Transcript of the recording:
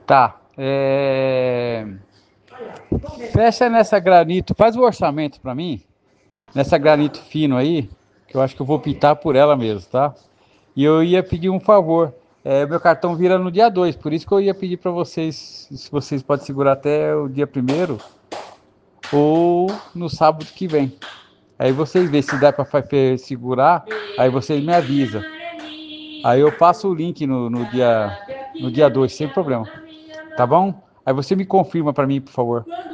Tá. Fecha nessa granito, faz o orçamento pra mim, nessa granito fino aí, que eu acho que eu vou pintar por ela mesmo, tá? E eu ia pedir um favor. Meu cartão vira no dia 2, por isso que eu ia pedir pra vocês, se vocês podem segurar até o dia primeiro ou no sábado que vem. Aí vocês veem se dá pra segurar, aí vocês me avisam. Aí eu passo o link no dia 2, sem problema. Tá bom? Aí você me confirma pra mim, por favor.